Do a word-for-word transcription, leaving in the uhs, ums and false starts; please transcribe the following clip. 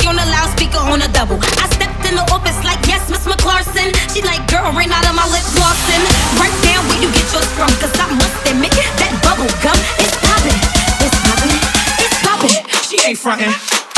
on the loudspeaker on a double. I stepped in the office like, yes, Miss McClarson. She like, girl, ran out of my lip glossing. Right down where you get yours from, cause I must admit that bubble gum is poppin'. It's poppin', it's poppin'. She ain't frontin'.